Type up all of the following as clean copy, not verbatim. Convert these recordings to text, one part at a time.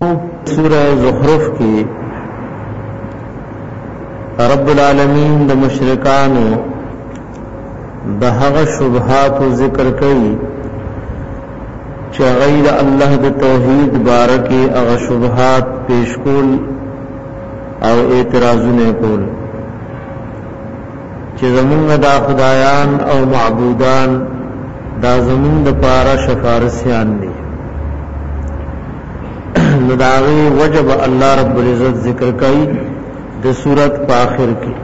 سورہ زخرف کی رب العالمین د مشرکانو د هغه شبهات ذکر کړي چې غیر الله د توحید بارکه هغه شبهات پیش کول او اعتراضونه کول چې زمونږ د خدایان او معبودان دا زمونږ د پاره شفارسیان دي نداغی وجب اللہ رب العزت ذکر کئی د سورت پا آخر کی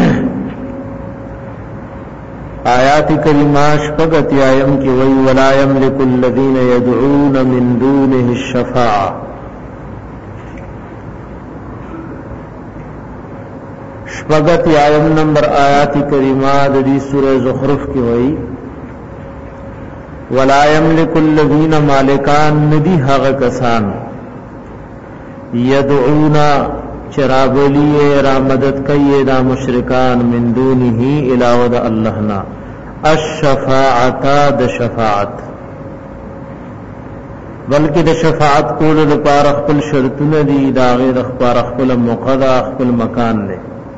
آیات کریمہ شپگت آیم کی وی ولا یملک الذین یدعون من دونه الشفاعہ شپگت آیم نمبر آیات کریمہ دی سورہ زخرف کی وی ولا یملک الذین مالکان ندی حق کسان یدعونا چرابولی را مدد کئی دا مشرکان من دونه علاوہ دا اللہنا الشفاعتا دا شفاعت بلکہ دا شفاعت کول دا پار اخپل شرطون دی دا غیر اخپار اخپل مقضا اخپل مکان دے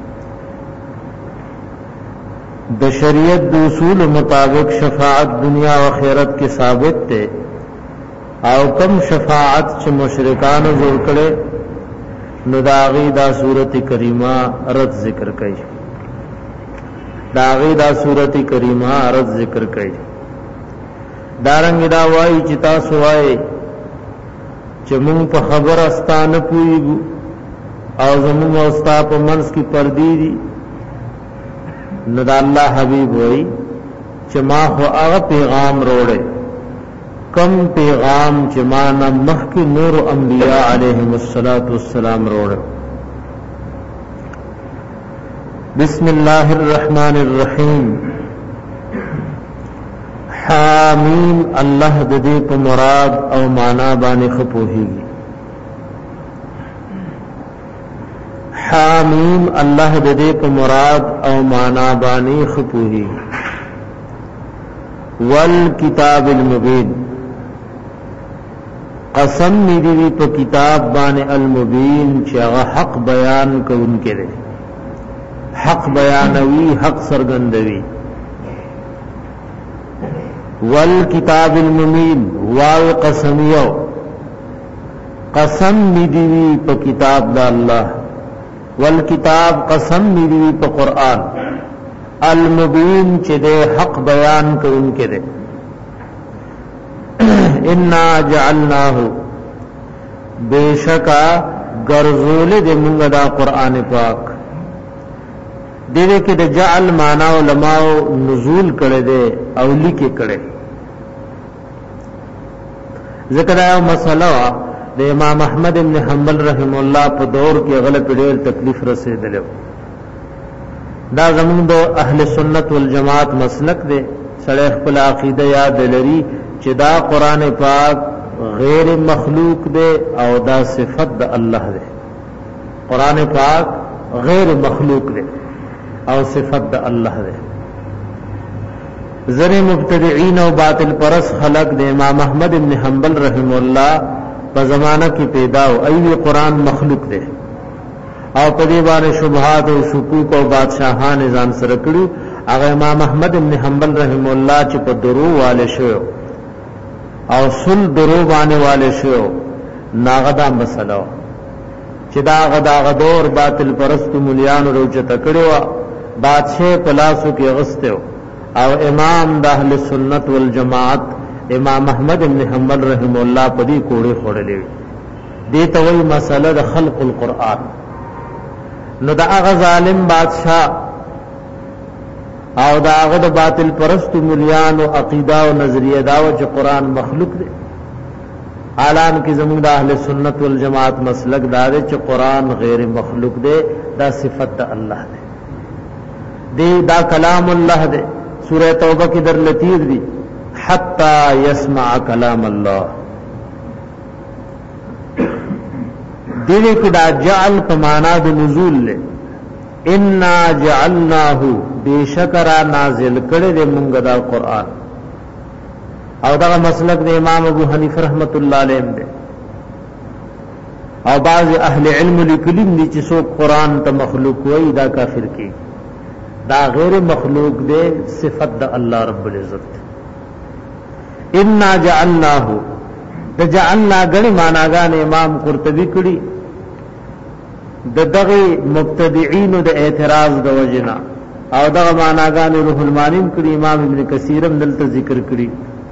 دا شریعت دا اصول مطابق شفاعت دنیا و خیرت کے ثابت تے او کم شفاعت چ مشرکان جوړ کړي نو داغي دا سورۃ کریمه رد ذکر کړي داغي دا سورۃ کریمه رد ذکر کړي دارنګ دا وایي چې تاسو وایي چې مونږ په خبر استانه پوي او زموږ اوستا په منځ کې پردي دي نو دا الله حبيب وایي چې ما خو هغه پیغام وروړي کم پیغام چمانا مخی نور انبیاء علیہم السلام روڑ بسم اللہ الرحمن الرحیم حامیم اللہ ددی پا مراد او مانا بانی خپوہی گی حامیم اللہ ددی پا مراد او مانا بانی خپوہی گی والکتاب المبین قسم میری پا کتاب بان المبین چاگا حق بیان کو ان کے لئے حق بیانوی حق سرگندوی والکتاب المبین واو قسمیو قسم میری پا کتاب دا اللہ والکتاب قسم میری پا قرآن المبین چدے حق بیان کو ان کے لئے انا جعلناه بیشکا گرزول دے منگا دا قرآن پاک دیوے کہ دا جعل مانا علماء نزول کرے دے اولی کے کرے ذکر آیا مسئلہ دے امام احمد بن حنبل رحم اللہ پا دور کے غلط دیر تکلیف رسے دلو دا زمین دو اہل سنت والجماعت مسلک دے سڑیخ پل عقیدہ یاد دلری چې دا قرآن پاک غیر مخلوق دے او دا صفت دا اللہ دے قرآن پاک غیر مخلوق دے او صفت دا اللہ دے ذر مبتدعین و باطل پرس خلق دے امام احمد بن حنبل رحم اللہ پا زمانہ کی پیداو ایوی قرآن مخلوق دے او پدیبان شبہات و شکوک و بادشاہان ازان سرکڑو اگر امام احمد بن حنبل رحم اللہ چی پا درو والے شو او سل درو بانے والے شو ناغدا مسئلہ چې دا غدور باطل پرست مليان روچته کړو بادشاہ پلاسو کې غستو او امام د اهل سنت والجماعت امام احمد بن حنبل رحم الله پدی کوړې خړلې دې ته وی مسئله د خلق القرآن نو دا هغه ظالم بادشاہ او دا هغه د باطل پرست مليان او عقیده او نظریه دا چې قرآن مخلوق دی اعلان کی زمون د اهل سنت والجماعت مسلک دا دی چې قرآن غیر مخلوق دی دا صفت د الله دی دا کلام الله دی سورہ توبہ کی در لطیف دی حتی یسمع کلام اللہ دیوے کی دا جعل پمانا د نزول لے انا جعلناه بیشکرا نازل کړي دې مونږ دا قرآن او دا مسلک د امام ابو حنیفه رحمت الله علیه دی او بعض اهل علم لیکلیم دي چې څوک قران ته مخلوق وایي دا کافر کی، دا غیر مخلوق دے صفت دا اللہ رب العزت. انا جعلناه دا جعلنا گنی معناگان امام قرطبی کڑی دا دغی مبتدعین دا اعتراض دا وجنا، او دا معناگان روح المانیم کڑی امام ابن کثیرم دلتا ذکر کڑی.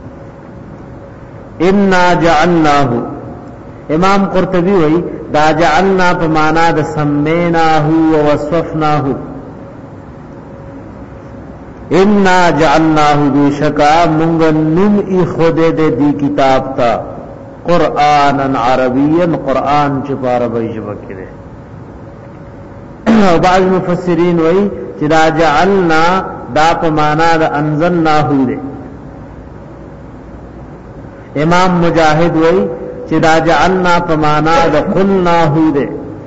انا جعلناه امام قرطبی وی دا جعلنا پا معنی دا سمیناہ و وصفناہ، انا جعلناه بشکا منگ نم ای خود دے دی کتاب تا قرآنا عربیا، قرآن چپا عربی جبا کرے. بعض مفسرین وی چدا جعلنا دا پمانا دا انزلناه دے. امام مجاہد وی چدا جعلنا پمانا دا قلناه دے،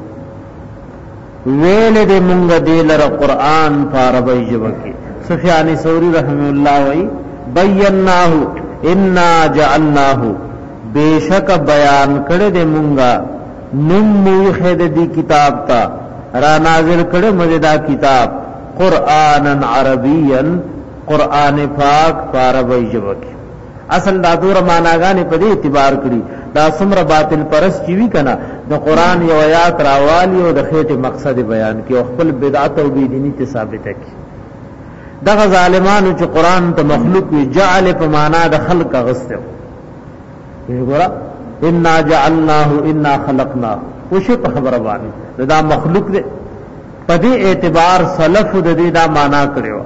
ویل دے منگ دیلر قرآن پا عربی جبا کرے. سفیانی ثوری رحمہ اللہ وی بیناہو انا جعلناہو، بیشک بیان کڑے دے منگا نموی خید دی کتاب تا را نازل کڑے مجدہ کتاب قرآنا عربیا، قرآن پاک پاربی جبکی. اصل دا دور معناگانی پا دے اعتبار کری دا سمر باطل پرس چیوی کنا دا قرآن یو آیات راوالی و دا خیٹ مقصد بیان کی و خپل بدعات و بیدینی تی ثابت ہے کی. دغه ظالمانو چې قران ته مخلوق وی جعل په معنا د خلق غسته وګوره انا جعلناه انا خلقنا وشو په خبره باندې دا مخلوق دی په دې اعتبار سلف د دې دا معنا کړو.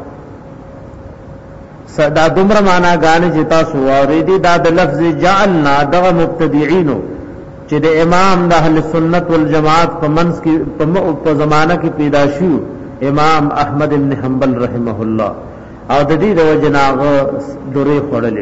صدا دومره معنا غانې چې تاسو اوریدي دا د لفظ جعلنا دغه مبتدعين چې د امام د اهل سنت والجماعت په منځ کې په زمانہ کې پیدا شو امام احمد بن حنبل رحمه الله، او د دې د وجناغ دورې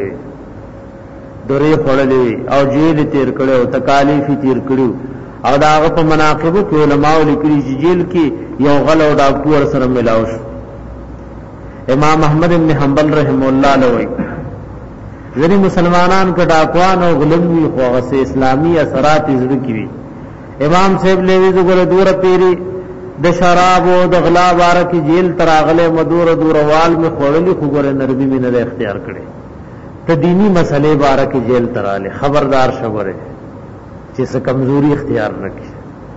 خړلې او جیل تیر کړو، تکالیف تیر کړو، او داغه په مناقب کې علماء لیکلي چې جیل کې یو غل او ډاکټر سره ملاو شو. امام احمد بن حنبل رحمه الله لوي ځینې مسلمانان کا ډاکوان او غلموي خو غسه اسلامي اثرات زړه کیږي. امام صاحب لوي زګره دور پیری د شراب او د غلا بار کی جیل تراغله مدور دوروال میں خوړلی خو ګره نرمی مینه د اختیار کړي ته دینی مسئلے بار کی جیل تراله خبردار شوره چې څه کمزوری اختیار نکړي.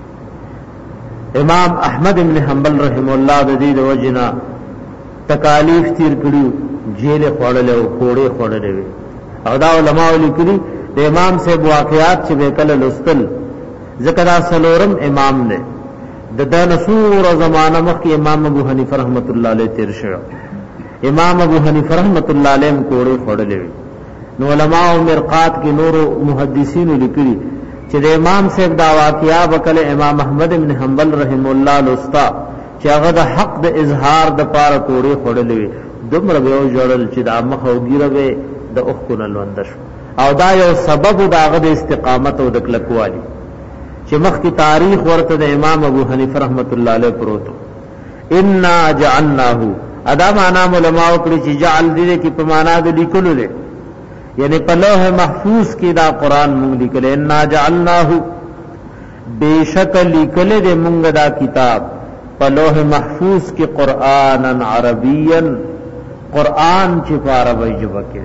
امام احمد بن حنبل رحم الله د دې د وجنا تکالیف تیر کړي، جیل خوړل او کوړې خوړلې او دا علماء لیکلي د امام صاحب واقعات چې وکړل لستل ذکر سلورم امام نے د نصور زمانہ مخی امام ابو حنیفہ رحمت اللہ علیہ تیر شو. امام ابو حنیفہ رحمت اللہ علیہ کوڑے خوڑلے نو علماء و مرقات کی نور محدثین لکلی چې د امام صاحب دا واقعہ وکړه امام احمد بن حنبل رحم الله الاستا چې هغه د حق د اظهار د پاره کوڑے خوڑلې دومره به جوړل چې د مخ او ګیره د اوخ کو نلوندش، او دا یو سبب داغه د استقامت او د کلکوالی چې مخ کی تاریخ ورته د امام ابو حنیفه رحمت الله علیه پروتو. انا جعلناه ادا معنا علماء کړي چې جعل دې کې په معنا د لیکلو ده، یعنی په لوح محفوظ کې دا قران مونږ لیکل. انا جعلناه بیشک لیکل دې مونږ دا کتاب په لوح محفوظ کې قرانا عربیا، قران چې په عربی ژبه کې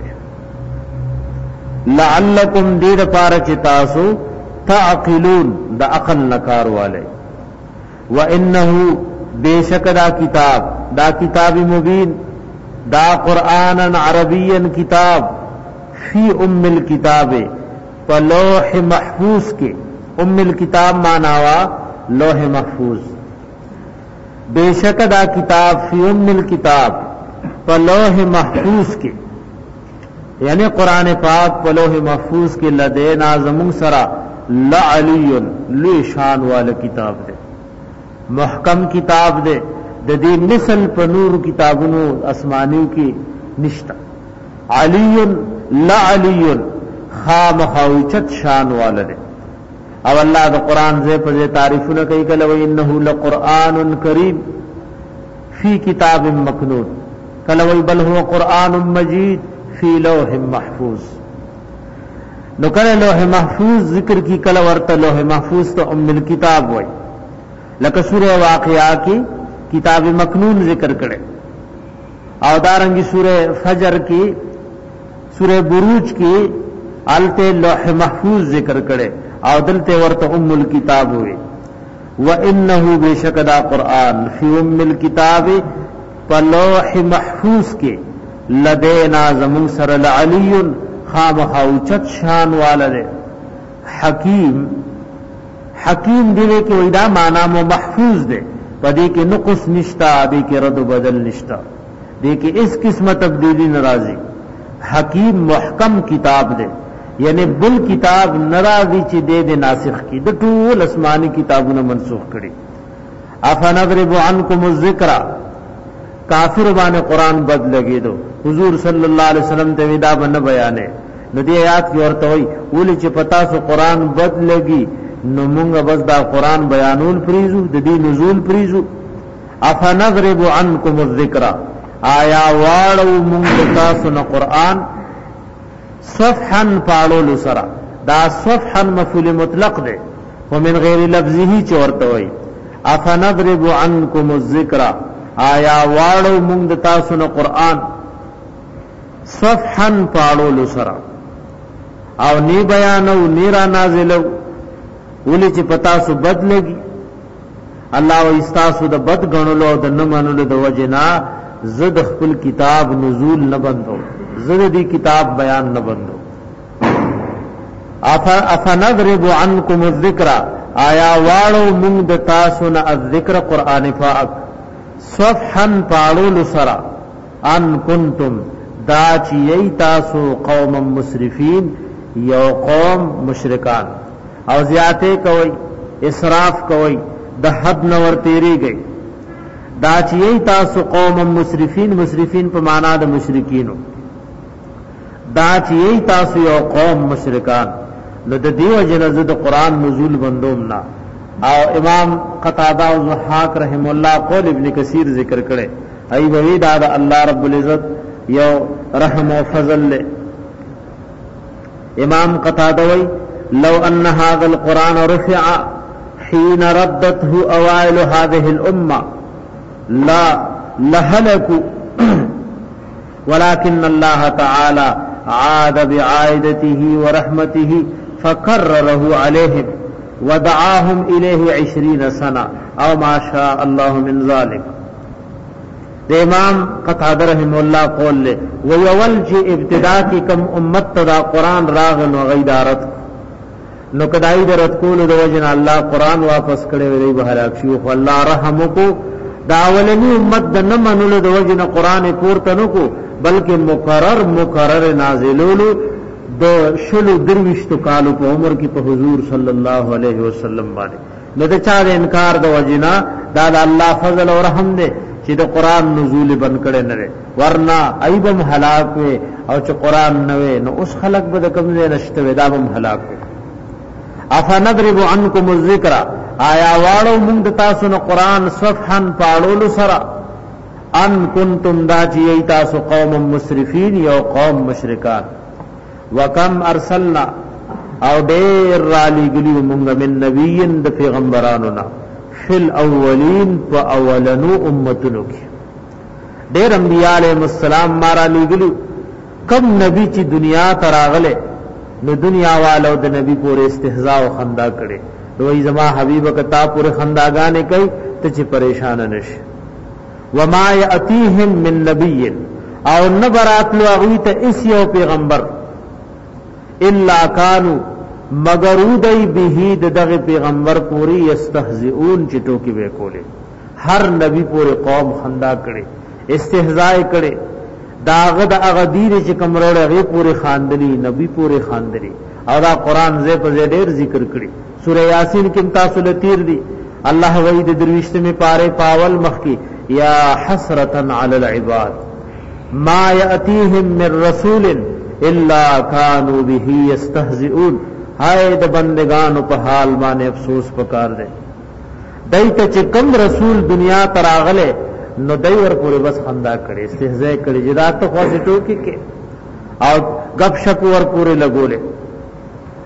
لعلکم دې لپاره چې تاسو تعقلون دا عقل نکار والے. وانه بیشک دا کتاب مبین دا قرآنا عربیا کتاب فی ام الکتاب لوح محفوظ کے، ام الکتاب ماناوا لوح محفوظ، بیشک دا کتاب فی ام الکتاب لوح محفوظ کے، یعنی قرآن پاک لوح محفوظ کے لدینا زمون سرا لعلی لوی شان والا کتاب دے، محکم کتاب دے، د دې مثل په نور کتابونو اسمانیو کې نشتا. علی لعلی خامخوچت شان والا دے. او الله د قران زې په تعریفونه کوي کله وی انه لقران کریم فی کتاب مکنون، کله وی بل هو قران مجید فی لوح محفوظ. نو کله لوح محفوظ ذکر کی کله ورته لوح محفوظ ته ام الکتاب وای لکه سورہ واقعہ کی کتاب مکنون ذکر کړي او دارنګي سورہ فجر کی سورہ بروج کی الته لوح محفوظ ذکر کړي او دلته ورته ام الکتاب وای وانه بشکدا قران فی ام الکتاب فلوح محفوظ کې لدینا زمون سر العلی خامخ اوچت شان والده حکیم حکیم دی کې وېدا معنا مو محفوظ دی پدې کې نقص نشتا دې کې رد و بدل نشتا دې کې اس قسمه تبدیلی ناراضی حکیم محکم کتاب دی یعنی بل کتاب ناراضی چې دې ناسخ کی د ټول آسمانی کتابونو منسوخ کړي افنضرب عنکم الذکر کافر باندې قران بد لګي دو حضور صلی الله علیه وسلم ته ودا باندې بیانې نو دې آیات کې ورته وای ولې چې پتا سو قران بد لګي نو مونږ بس دا قران بیانول پریزو د دې نزول پریزو افنضرب عنکم الذکر آیا واړو مونږ تاسو نه قران صفحا پاړول سرا دا صفحا مفعول مطلق ده ومن غیر لفظه چورته وای افنضرب عنکم الذکر آیا واړو مونږ تاسو نه قران صفحا پاړول سرا او نی بیانو نی را نازلو ولی چې پتا سو بد لګي الله و استاسو د بد غنلو د نه منلو د وجنا زد خپل کتاب نزول نه بندو زد دی کتاب بیان نه بندو افنضرب عنکم الذکر آیا واړو موږ د تاسو نه الذکر قران پاک صفحا پاړول سرا ان کنتم دا چې ای تاسو قوم مسرفین یو قوم مشرکان او زیاته کوي اسراف کوي د حد نور تیری گئی دا چې تاسو قوم مسرفین مسرفین په معنا د مشرکینو دا چې تاسو یو قوم مشرکان نو د دیو جنازه د قران نزول بندوم نا او امام قتاده او ضحاک رحم الله قول ابن کثیر ذکر کړي ای وی دا الله رب العزت یو رحم او فضل له امام قتاده وی لو ان هذا القران رفع حين ردته اوائل هذه الامه لا لهلكوا ولكن الله تعالى عاد بعائدته ورحمته فكرره عليهم ودعاهم اليه 20 سنه او ما شاء الله من ذلك امام قتاده رحم الله قول له ويول جي ابتداء کی کم امت تدا قران راغن و غیدارت نو کدای درت کول د وجن الله قران واپس کړي وی به هلاک شي او الله رحم کو داولنی امت د نه منلو د وجن قران پورته نو کو بلکې مقرر نازلولو د شلو درويشتو کالو په عمر کې په حضور صلی الله علیه وسلم باندې نو د چا د انکار د وجنا دا د الله فضل او رحم دی چې د قران نزول بن کړي نه ورنا ایبم هلاک او چې قران نه نو اوس خلق به د کوم ځای نشته ودا بم هلاک افنضرب عنکم الذکر آیا واړو موږ تاسو نه قران صفحا پاړول سرا ان کنتم دا چې تاسو قوم مسرفین یو قوم مشرکان وکم ارسلنا او ډیر را لګلی موږ من نبیین د پیغمبرانو نه فل اولین په اولنو امتونو کې ډیر انبیاء علیهم السلام مارا لګلی کم نبی چې دنیا تراغله نو دنیا والو د نبی پورې استهزاء او خندا کړي دوی زما حبیب کتا پورې خنداګانې کوي ته چې پریشان نشي وما یاتیهم من نبی او نبرات لو غیت اس یو پیغمبر الا کانوا مغرودی به دغه پیغمبر پوری یستهزئون چې ټوکی وکولې هر نبی پورې قوم خندا کړي استهزاء کړي داغه د اغدیر چې کمروړه غي پورې خاندلی نبی پورې خاندلی او دا قران زې په ډېر ذکر کړي سورہ یاسین کې تاسو له تیر دي الله وحید درويشت می پاره پاول مخکی یا حسرتن علی العباد ما یاتیهم من رسول الا كانوا به یستهزئون هاي د بندگانو په حال باندې افسوس پکار دي دایته چې کوم رسول دنیا تراغله نو دای ور پورې بس خندا کړي استهزاء کړي جدا ته خاصه ټوکی کې او غب شپ ور پورې لګولې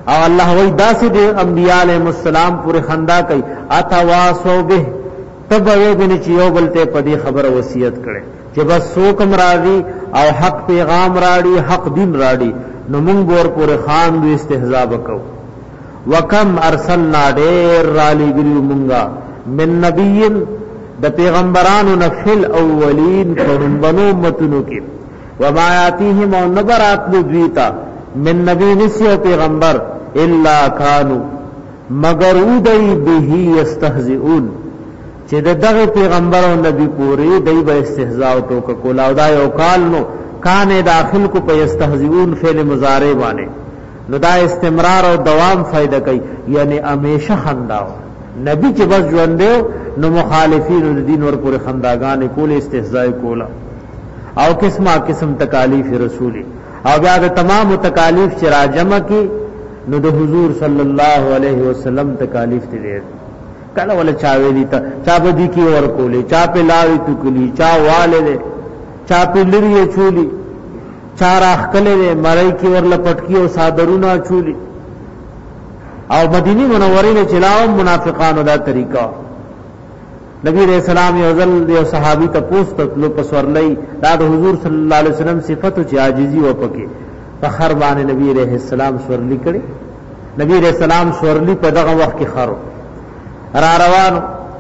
او الله وی داسې د انبیاء علیهم السلام پورې خندا کوي اتواصو به تبوی بن چې یو بل ته په دې خبره وصیت کړي چې بس سوکم راړي او حق پیغام راړي حق دین راړي نو موږ ور پورې خان دو استهزاء وکاو وکم ارسلنا ډیر را لګریو مونږه من نبیین د پیغمبرانو نفل اولین فرمبنو متونو کې وما یاتیهم نبرات دویتا من نبی نسیو پیغمبر الا کانوا مگر ودی به یستهزئون چې دغه پیغمبر او نبی پوری دای به استهزاء او ټوک کولا او دا یو کال نو کان داخل کو په یستهزئون فعل مضارع باندې نو دا استمرار او دوام فائدہ کوي یعنی همیشه خنداو نبی چې بس ژوند دی نو مخالفین د دین ور پورې خنداګان کول استهزاء کولا او قسمه قسم تکالیف رسولی او بیا د تمام تکالیف چې راجمع کی نو د حضور صلی الله علیه وسلم تکالیف دي کله ولا چاوي تا چا بدی کی ور کولې چا په لاوي تکلی چا والے چا په لري چولی چار اخکلې مړی کی ورله پټکی او صادرونه چولی او مدینی منورې نه چلاو منافقانو دا طریقہ نبی رسول سلام یو ځل یو صحابي ته پوښتنه لو پسورلې دا د حضور صلی الله علیه وسلم صفت او عاجزی و پکې فخر باندې نبی رسول السلام سورلی کړي نبی رسول السلام سورلی په دغه وخت کې خرو را روانو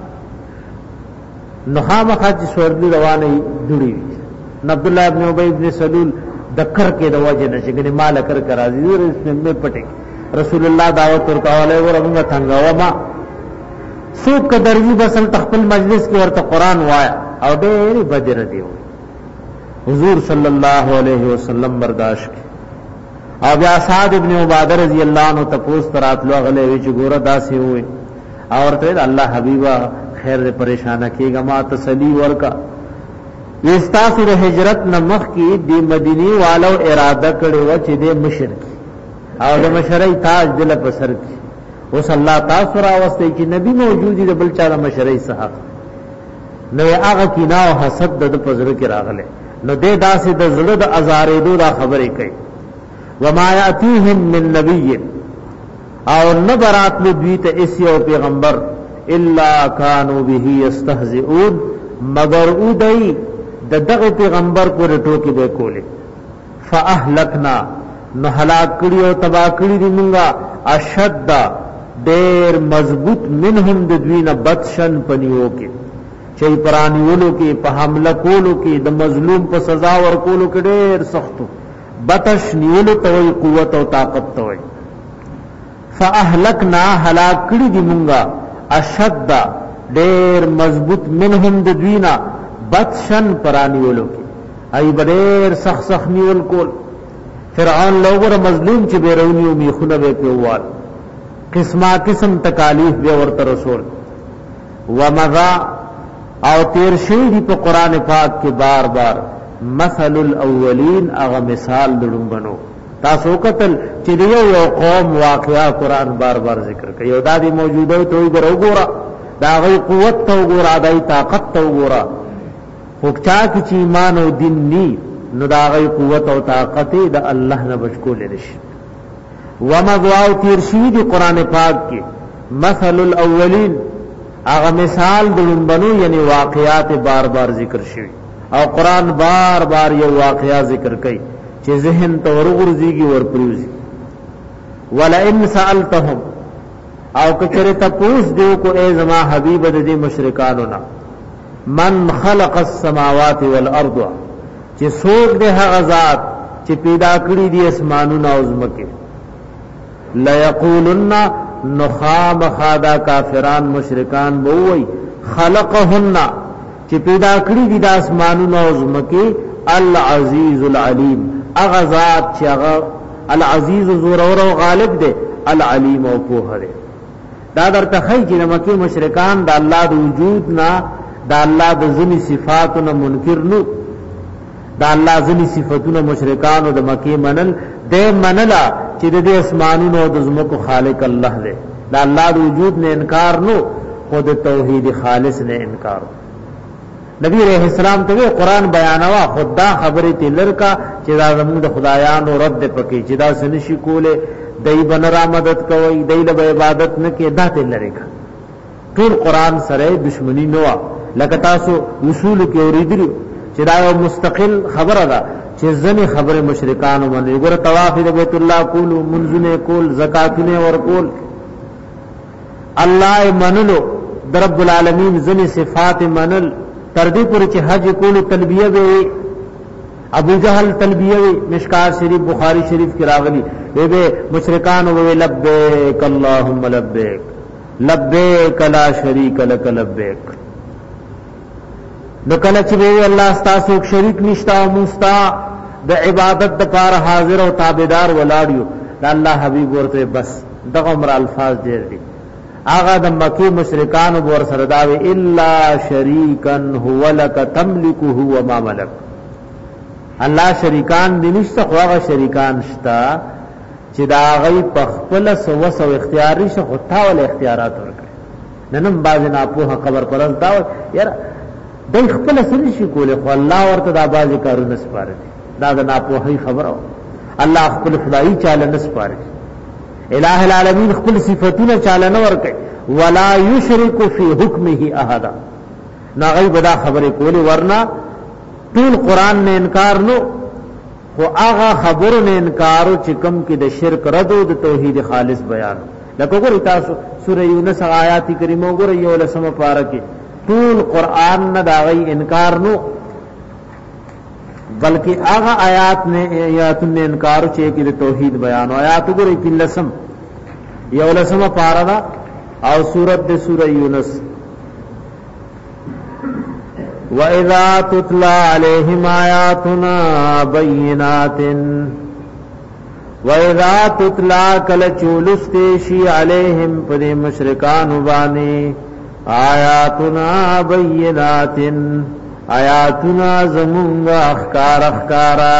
نخامه خاص سورلی روانه دوړي عبد الله ابن ابي ابن سلول دکر کې د وجه نشي کني مال کر کرا دي رسمه پټي رسول الله دعوت ورکواله ورغه څنګه وما سوق قدرې بسل تخپل مجلس کې ورته قران وایا او ډېر بدر دی حضور صلی الله علیه وسلم برداشت او بیا سعد ابن عباده رضی الله عنه تپوس تراتلو غلې وی چې ګوره داسې وي او ورته الله حبیبا خیر دې پریشان کیږه ما تسلی ورکا استاسر هجرت نمخ کی دی مدینی والو اراده کړي و چې دې مشرک او د مشرۍ تاج دل په سر کې اوس الله تاسو را واستي چې نبی موجود دی بل چا د مشرۍ صحاب نو هغه کینا او حسد د پزړه کې راغله نو دې داسې د زړه د ازارې دوه خبرې کوي وما یاتیهم من نبی او نبرات لدوی ته اسیو پیغمبر الا کانوا به یستهزئون مگر اودای دغه پیغمبر پر ټوکی به کوله فاهلکنا نو هلاک کړي او تبا کړي دي مونږه اشد ډېر مضبوط منهم د دوینه بدشن پنیو کې چې پرانیولو کې په حمله کولو کې د مظلوم په سزا ورکولو کې ډېر سختو بتش نیولو توي قوت او طاقت توي فاهلکنا هلاک کړي دي مونږه اشد ډېر مضبوط منهم د دوینه بدشن پرانیولو کی ای بدیر سخ نیول کول فرعون لوګر مظلوم چې بیرونیو میخونه به پیوال قسمه قسم تکالیف به ورته رسول ومذا او تیر شی دی په قران پاک کې بار بار مثل الاولین اغه مثال دړم بنو تاسو قتل چې یو قوم واقعا قران بار بار ذکر کوي او دا دی موجوده توي ګورا دا غي قوت تو ګورا دای طاقت تو ګورا وکچا کی چې ایمان او دین ني نو دا غي قوت او طاقت د الله نه بچکول لري وما دعاو تیرشی دی قرآن پاک کی مثل الاولین اغا مثال دلنبنو یعنی واقعات بار بار ذکر شوی او قرآن بار بار یو واقعات ذکر کئی چه ذہن تورغرزیگی ورپریوزی ولئن سألتهم او کچر تپوس دیو کو اے زما حبیب دی مشرکانونا من خلق السماوات والارض چه سوک دے غزات چه پیدا کری دی اسمانونا عظمکے لَيَقُولُنَّ نُخَامَ خَادَا کافران مشرکان بوئی خَلَقَهُنَّ چی پیدا کری دی دا اسمانونا عظمکی العزیز العلیم اغزات چی العزیز زورور و غالب دے العلیم و پوہ دے دا در تخیی چی نمکی مشرکان دا اللہ دا وجودنا دا اللہ دا ذنی صفاتنا منکر نو دا اللہ ذنی صفتنا مشرکانو دا مکی منل دے منلا چې د اسمانونو او د زمکو خالق الله دی دا الله د وجود نه انکار نو خود توحید خالص نه انکار نبی علیہ السلام ته قرآن بیانوا خدا خبره تلر کا چې دا زموږ د خدایانو رد پکې چې دا سنشي کوله دای بنرا مدد کوي دای له عبادت نه کې داته لریکا ټول قران سره دشمنی نو لکه تاسو اصول کې اوریدلی چې دا یو مستقل خبره ده چې ځنې خبره مشرکانو باندې ګوره طواف د بیت الله کول منځونه کول زکاتونه ورکول الله منلو رب العالمین ځنې صفات منل تر دې پورې چې حج کول تلبیه به ابو جہل تلبیہ مشکات شریف بخاری شریف کی راغلی وی مشرکان وی لبیک اللہم لبیک لبیک لا شریک لک لبیک نو کله چې وی الله ستاسو شریک نشتا مستا د عبادت د کار حاضر او تابعدار ولاړیو الله حبیب ورته بس دغه عمر الفاظ ډیر دي آغا د مکی مشرکان ور سره داوی الا شریکا هو لک تملکه وما ملک الله شریکان دي نشته خو هغه شریکان شتا چې دا غي په خپل سو اختیار نشه خو تاول اختیارات ورکړي ننم باز نه په خبر پرز دا یار د خپل سن شي کوله خو الله ورته دا باز کارونه سپاره دا د ناپوهي خبره الله خپل خدای چاله نسپاره الہ العالمین خپل صفاتونه چاله نه ورکړي ولا یشرک فی حکمه احد نا غي بدا خبره کوله ورنا ټول قران نے انکار نو خو هغه خبرو نے انکارو چې کم کې د شرک رد او د توحید خالص بیان لکه ګور تاسو سوره یونس آیات کریمه ګور یو لسمه پاره کې ټول قران نه دا غي انکار نو بلکې هغه آیات نے انکار چې کې د توحید بیان او آیات ګور کې لسم یو لسمه پاره دا او سوره یونس وَإِذَا تُتْلَى عَلَيْهِمْ آيَاتُنَا بَيِّنَاتٍ وَإِذَا تُتْلَى كَلَ چولستشی عَلَيْهِمْ پد مشرکان بانی آیاتنا بَيِّنَاتٍ آیاتنا زمونگا اخکارا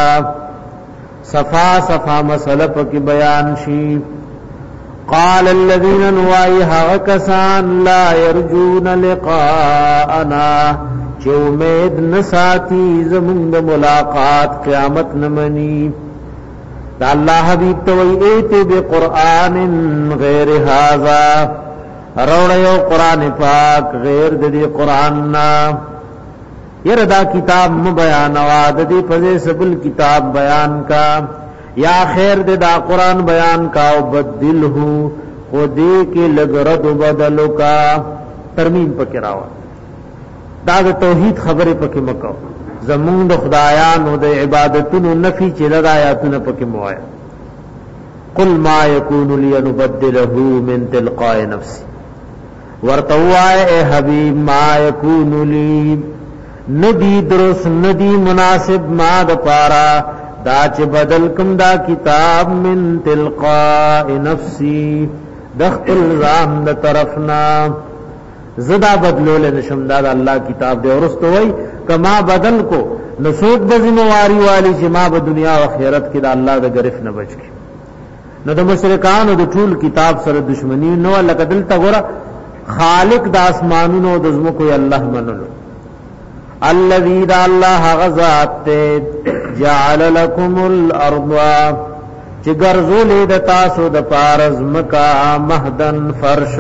صفا مسئلہ پکی بیان شی قال الذين نوائها کسان لا يرجون لقاءنا چې امید نساتی زمونږ ملاقات قیامت نمنی دا الله حبیب ته وی ایت بقران غیر هذا روړیو قران پاک غیر د دې قران نا يردا کتاب م بیان واد دې په سبل کتاب بیان کا یا خیر دې دا قران بیان کا او بدله خودی کې لګرد بدلو کا ترمیم پکې راو دا د توحید خبره پکې مکو زمون د خدایان او د عبادتونو نفي چې لدا آیاتونه پکې موایا قل ما يكون لي نبدله من تلقاء نفسي ورتوا اے حبیب ما يكون لي ندی درس ندی مناسب ما د پارا دا چې بدل کم دا کتاب من تلقاء نفسي دخل ځان د طرفنا زدا بدلول نشم دا الله کتاب دے ورستو وای کما بدل کو نسوک بزمواری والی چې ما په دنیا او آخرت کې دا الله د گرفت نه بچ کی نو د مشرکان او د ټول کتاب سره دشمنی نو لکه دلته غره خالق د اسمانونو او د زمکو الله منلو الذي دا الله غزاد ته جعل لكم الارض چې ګرځولې د تاسو د پارز مکا مهدن فرش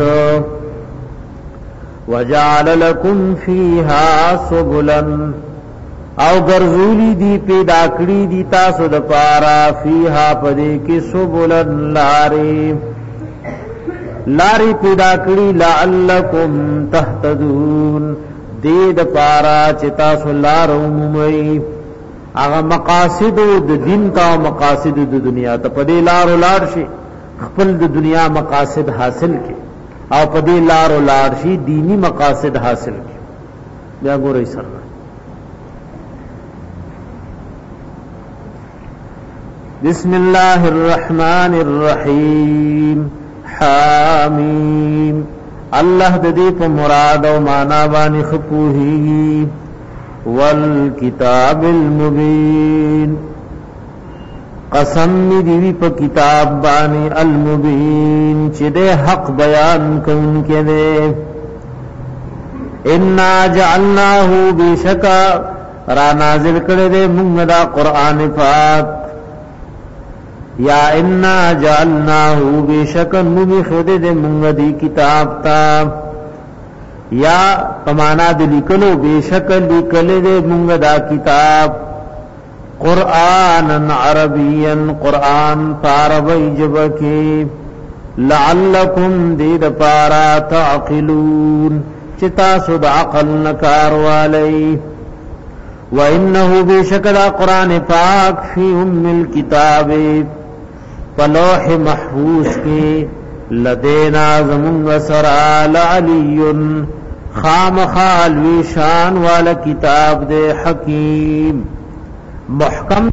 وجعل لكم فيها سبلا او ګرځولې دی پیدا کړې دی تاسو د پارا فيها پدې کې سبلن لاري پیدا کړې لعلکم تهتدون دې د پارا چې تاسو لار عمومي هغه مقاصد د دین کا مقاصد د دنیا ته پدې لار شي خپل د دنیا مقاصد حاصل کې او پدې لار شي دینی مقاصد حاصل کې بیا ګورئ سره بسم الله الرحمن الرحیم حامیم الله د دې په مراد او معنا باندې خپوهي والکتاب المبین قسم دی په کتاب باندې المبین چې د حق بیان کوونکی دی ان جعلناه بشکا را نازل کړه دې موږ دا قران پاک یا انا جعلناه بشکن نمی خود دے منگ دی کتاب تا یا پمانا دی لکلو بشکل لکل دے منگ دا کتاب قرآن عربیا قرآن پاربی جبکی لعلکم دید پارا تعقلون چتا سد عقل نکار والی وَإِنَّهُ بِشَكَلَ قرآن پاک فی الكتاب پلوح محفوظ کی لدینا زمونگ سرا لعلی خام خالوی شان والا کتاب دے حکیم محکم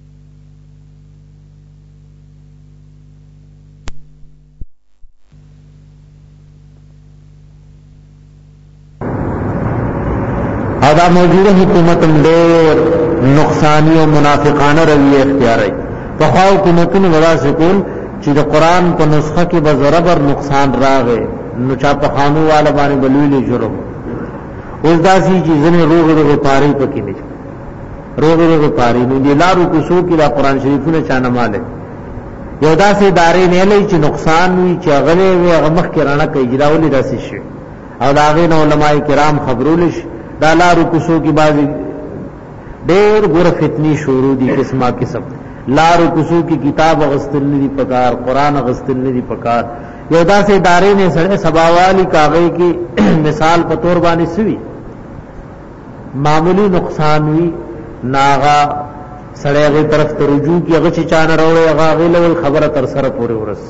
دا موجوده حکومت دیر نقصانی و منافقانه رویه اختیار ہے فخوا حکومتون ودا سکول چې د قرآن په نسخه کې به ضربر نقصان راغې نو چا په خانو والا باندې بلویلی جرم اوس داسې چې ځنې روغ پاری پکې نه روغ پاری نو دی لارو کوسو کې دا قرآن شریفونه چانه مالک یو داسې ادارې نه لې چې نقصان وي چې غلې وي هغه مخ کې رانه کوي جراولې داسې شي او دا غي نو علماء کرام خبرول شي دا لارو کوسو کی بازی ډېر ګور فتنی شروع دي قسمه قسم لارو کوسو کی کتاب غستل ندی پکار قران غستل ندی پکار یو داسې ادارې نه سره سباوالی کاغی کی مثال په تور باندې سوي معمولی نقصان وی ناغا سړیغه طرف ته رجوع کی هغه چې چانه راوړي هغه غیلول خبره تر سره پورې ورس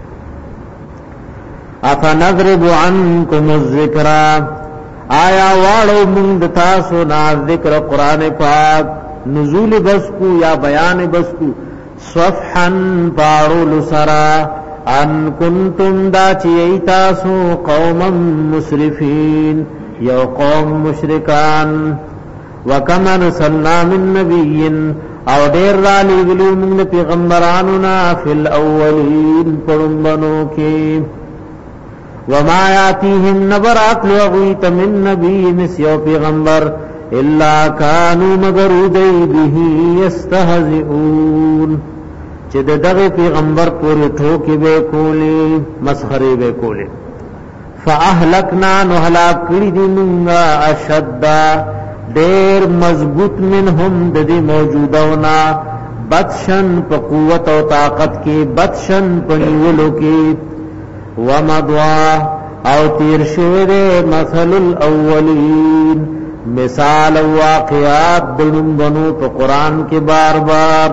افا نضرب عنکم الذکر آیا واړو موږ تاسو نه ذکر قران پاک نزول بس کو یا بیان بس کو صفحا پاړو لسرا ان کنتم دا چی تاسو قوما مسرفین یو قوم مشرکان وکم ارسلنا من نبی او ډیر را لګلو موږ پیغمبرانو نا فی الاولین پړمبنو کې وما یاتیهم نبرات لغویت من نبی نسیو پیغمبر الا کانوا مگر دی به یستهزئون چې دغه پیغمبر پورې ټوکی به کولی مسخره به کولی فاهلکنا نهلاک کړي دي موږ اشد ډیر مضبوط منهم د دې موجودونا بدشن په قوت او طاقت کې بدشن په نیولو کې ومضوا او تیر شوه دے مثل الاولین مثال واقعات دلن بنو تو قرآن کے بار بار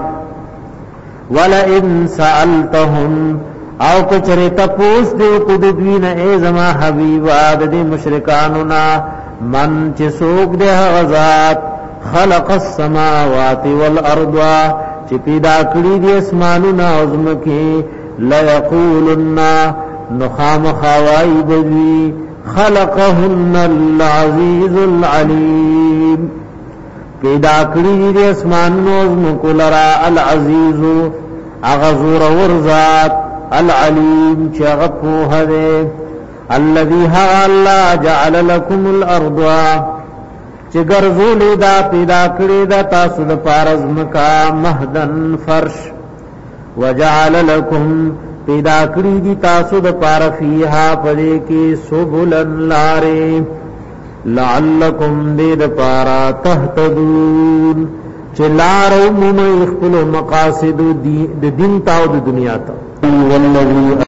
ولئن سألتهم او کچری تپوس دے قددوین اے زما حبیباد دے مشرکانونا من چی سوک دے غزات خلق السماوات والارض چی پیدا کری دے اسمانونا عظمکی لیقولن نخام خوائی بدوی خلقهن العزیز العلیم پیدا کری دی اسمان نوزم کلرا العزیز اغزور ورزات العلیم چغفوه دے الذي ها اللہ جعل لکم الارض چگرزولی دا پیدا کری دا تاسو دا پارزمکا مهدن فرش وجعل لکم پیدا کری دی تاسو د پار فیها پدې کې سبلن لارې لعلکم دې د پارا تهتدون چې لارو موږ خپل مقاصد د دین تاو د دنیا ته والذي